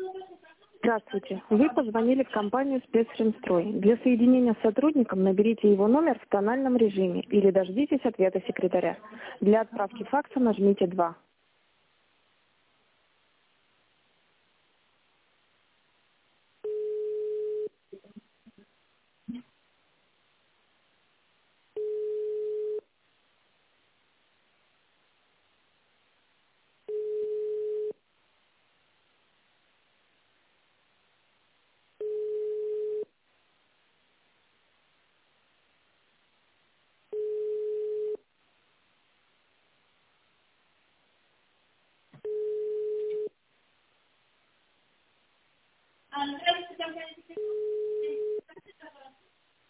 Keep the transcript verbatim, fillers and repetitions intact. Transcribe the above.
Здравствуйте. Вы позвонили в компанию «Спецремстрой». Для соединения с сотрудником наберите его номер в тональном режиме или дождитесь ответа секретаря. Для отправки факса нажмите два.